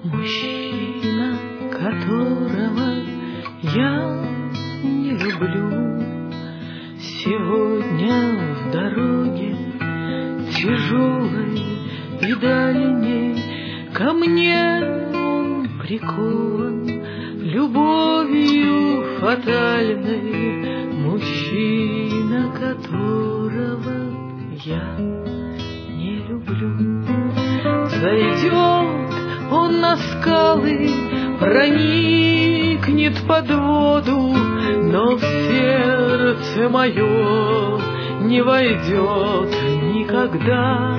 Мужчина, которого я не люблю, сегодня в дороге тяжелой и дальней ко мне он прикован любовью фатальной. Мужчина, которого я не люблю. Зайдет он на скалы, проникнет под воду, но в сердце мое не войдет никогда.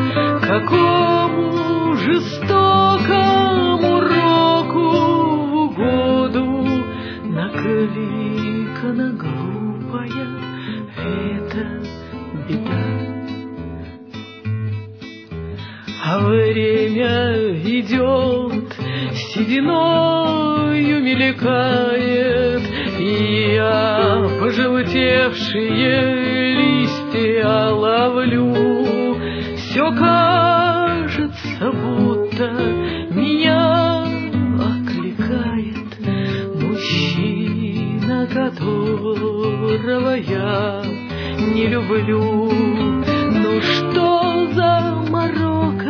Какому жестокому року в угоду накликана глупая эта беда. А время идет, сединою мелькает, и я пожелтевшие листья ловлю. Все кажется, будто меня окликает мужчина, которого я не люблю. Ну что за морока,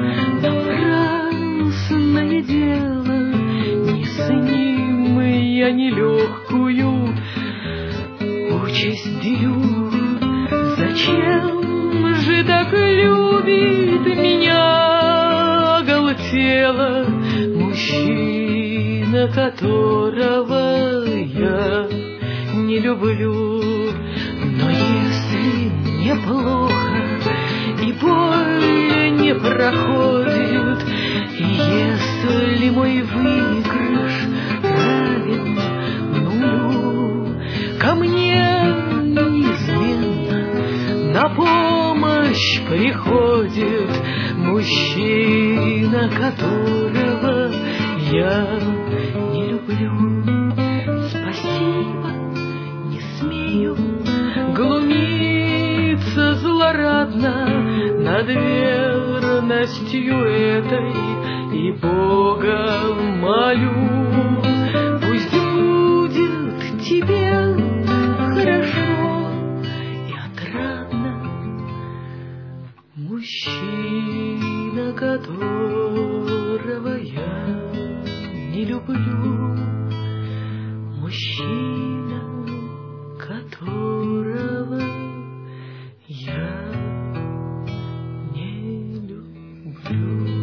напрасное дело, не с ним я нелегкую участь делю. Зачем же так любит меня оголтело мужчина, которого я не люблю? Но если мне плохо и боль не проходит, и если мой выигрыш равен нулю, ко мне неизменно на помощь приходит мужчина, которого я не люблю. Спасибо, не смею глумиться злорадно над верностью этой, и Бога молю, пусть будет тебе хорошо и отрадно. Мужчина, которого я не люблю, мужчина, которого я не люблю.